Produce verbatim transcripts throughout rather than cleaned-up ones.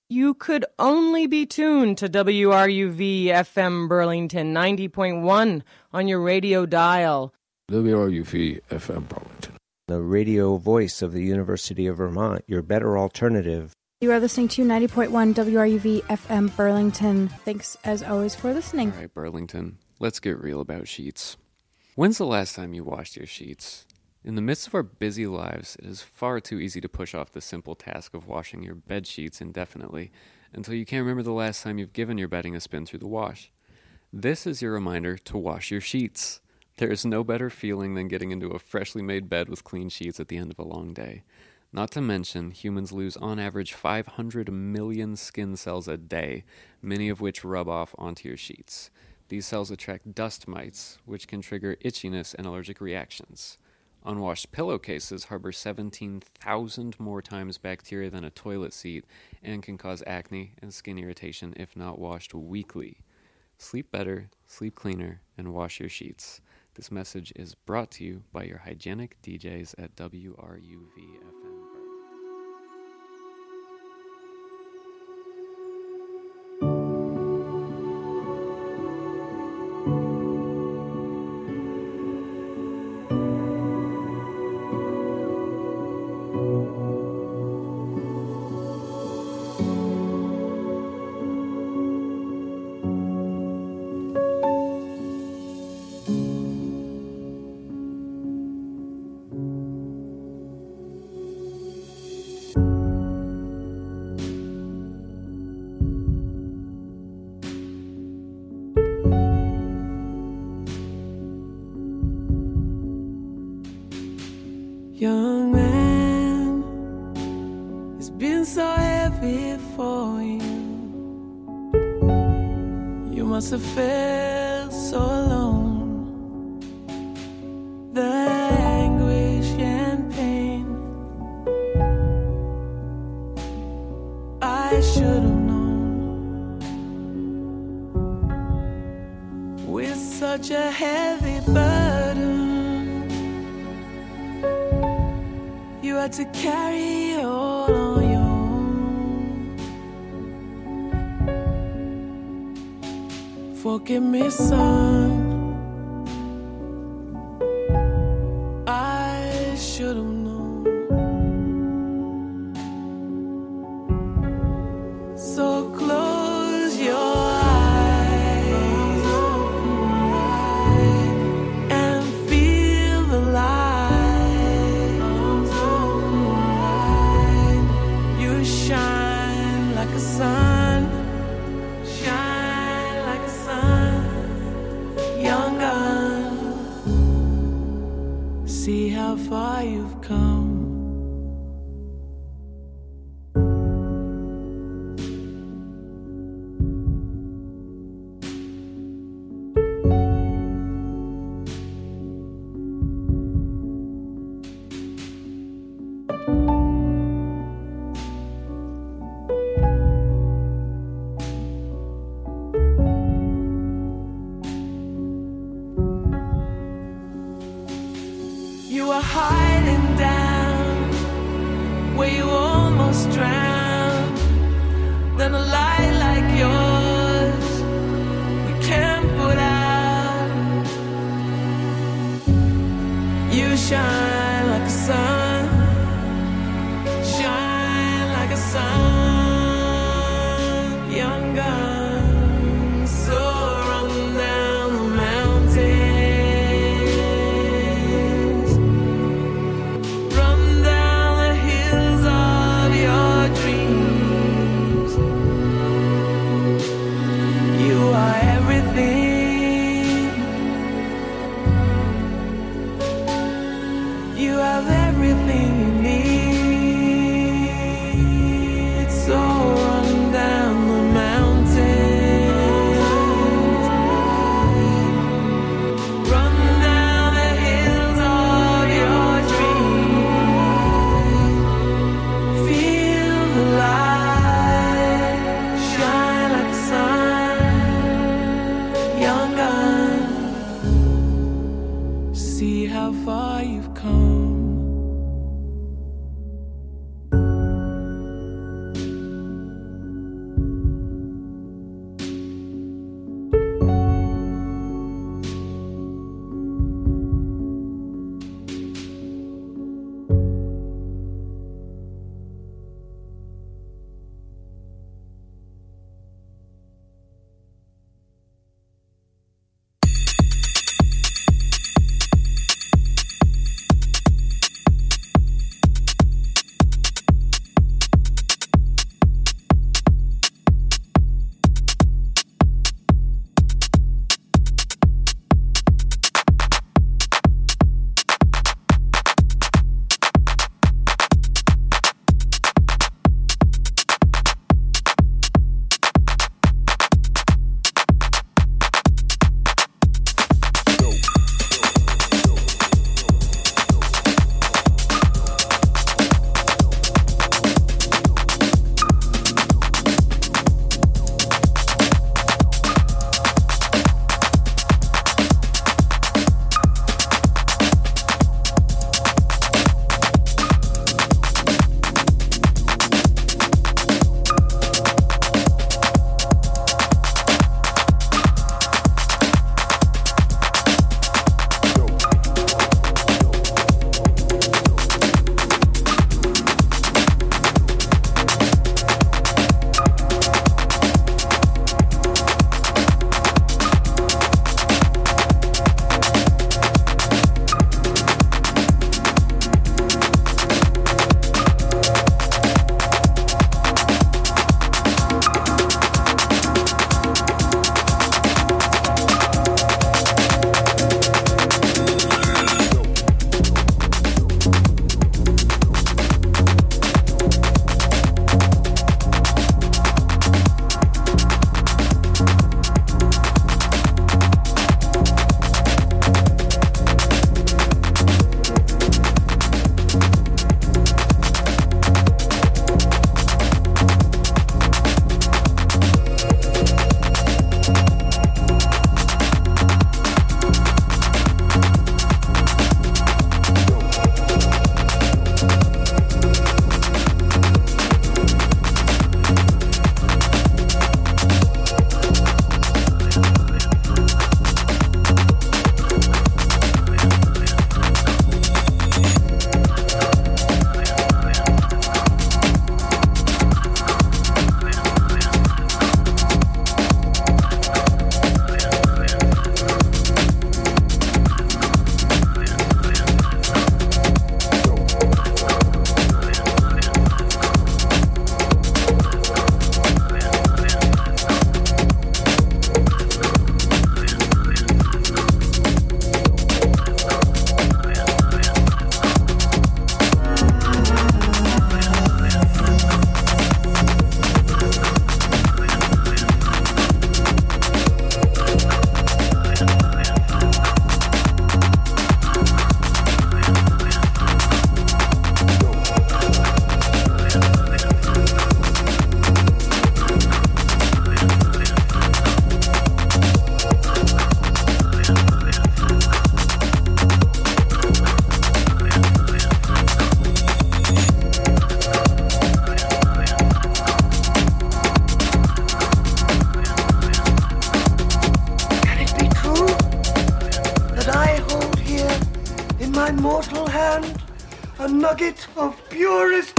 You could only be tuned to W R U V F M Burlington ninety point one on your radio dial. W R U V F M Burlington, the radio voice of the University of Vermont, your better alternative. You are listening to ninety point one W R U V F M Burlington. Thanks, as always, for listening. All right, Burlington, let's get real about sheets. When's the last time you washed your sheets? In the midst of our busy lives, it is far too easy to push off the simple task of washing your bed sheets indefinitely until you can't remember the last time you've given your bedding a spin through the wash. This is your reminder to wash your sheets. There is no better feeling than getting into a freshly made bed with clean sheets at the end of a long day. Not to mention, humans lose on average five hundred million skin cells a day, many of which rub off onto your sheets. These cells attract dust mites, which can trigger itchiness and allergic reactions. Unwashed pillowcases harbor seventeen thousand more times bacteria than a toilet seat and can cause acne and skin irritation if not washed weekly. Sleep better, sleep cleaner, and wash your sheets. This message is brought to you by your hygienic D Js at W R U V F M. Young man, it's been so heavy for you. You must have felt so alone. The anguish and pain, I should have known. With such a heavy burden, you had to carry it all on your own. Forgive me, son, I should have known. So close your eyes and feel the light. Shine like a sun, shine like a sun, young gun. See how far you've come. Hiding down where you almost drowned. Then a light like yours we can't put out. You shine like a sun, shine like a sun, young gun. So run down the mountain. You have everything you need. So run down the mountain, run down the hills of your dreams. Feel the light, shine like the sun, young gun. See how far you've come. immortal hand, a nugget of purest...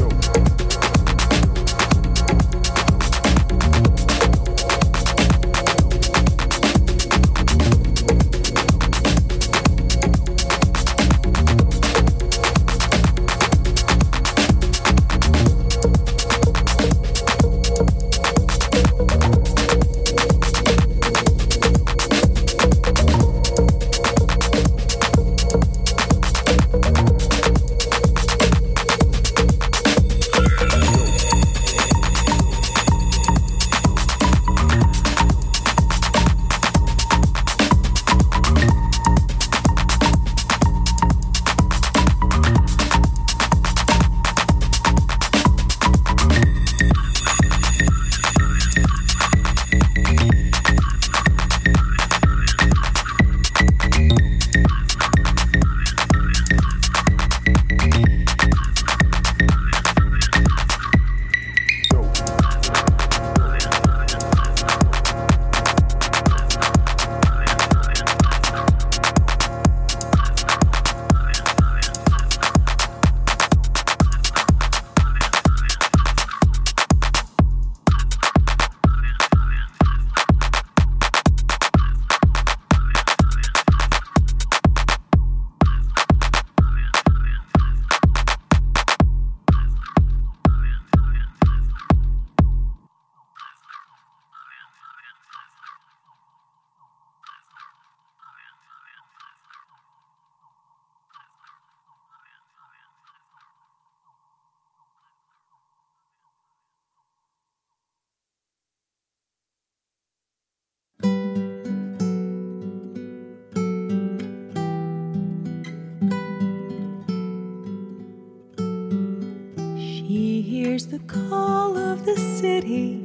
The call of the city,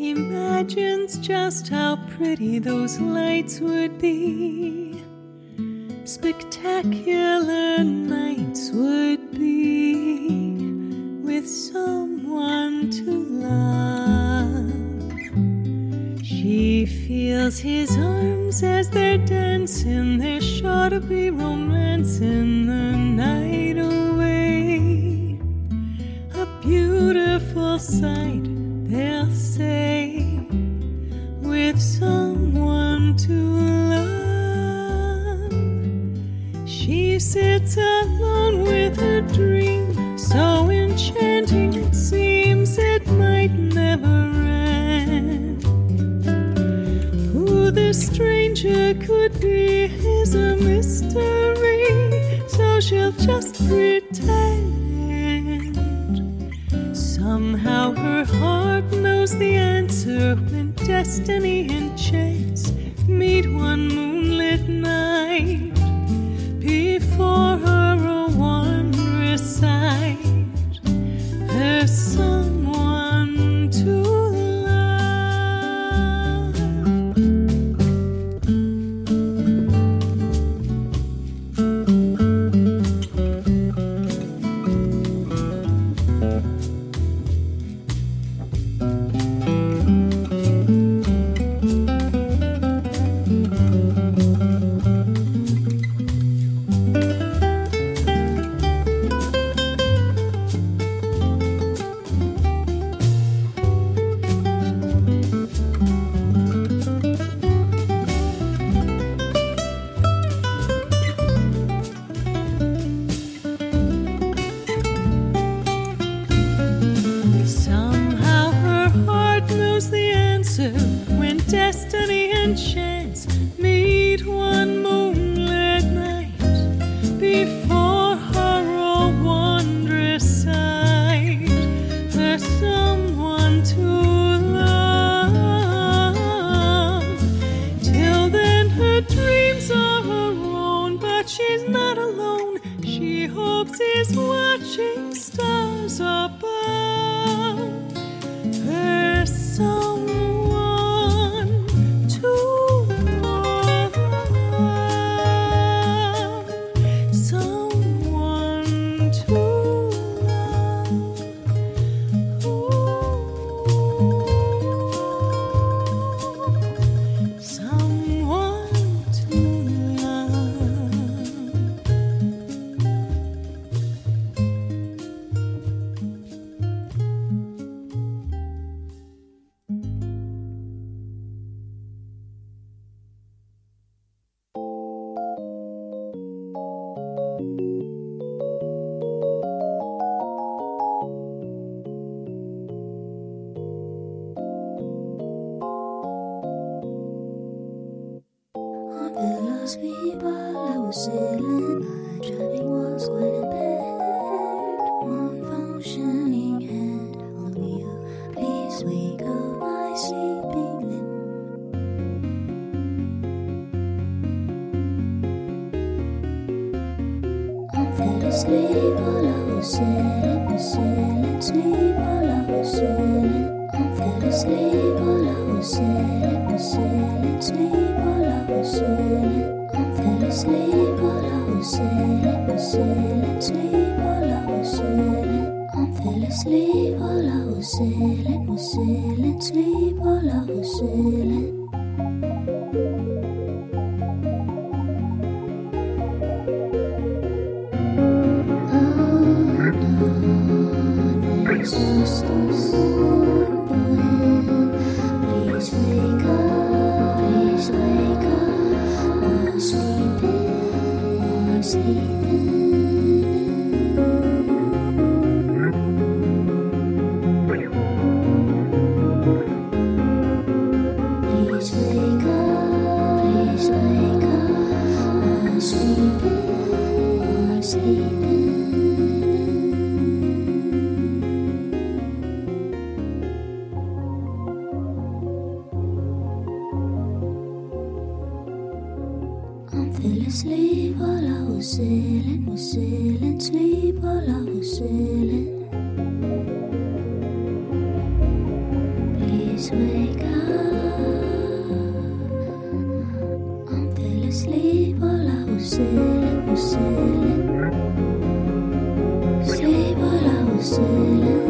imagines just how pretty those lights would be. Spectacular nights would be with someone to love. She feels his arms as they're dancing. There's sure to be romance in the night away. A beautiful sight, they'll say, with someone to love. She sits alone with her dream, so enchanting it seems it might never end. Who this stranger could be is a mystery, so she'll just pretend. Somehow her heart knows the answer when destiny and chance meet one moonlit night. Before her a wondrous sight, there's someone to when destiny and chance meet one moonlit night. Before her a wondrous sight, there's someone to love. Till then her dreams are her own, but she's not alone. She hopes he's watching stars above. There's someone asleep while I was sailing. My driving was quite impaired. One functioning hand on the wheel. Please wake up my sleeping limb. I fell asleep while I was sailing, was sailing, sleep while I was sailing. I fell asleep while I was sailing, was sailing, sleep while I was sailing. I fell asleep while I was sailing, was sailing, sleep while I was sailing. I fell asleep while I was sailing, was sailing, sleep while I was sailing. There's a storm brewing. Please wake up, please wake up. I'm sleeping, I'm sleeping. Please wake up, please wake up. I'm sleeping, I'm sleeping. Fell asleep while I was sailing, was sailing, sleep while I was sailing. Please wake up. I fell asleep while I was sailing, was sailing. Sleep while I was sailing.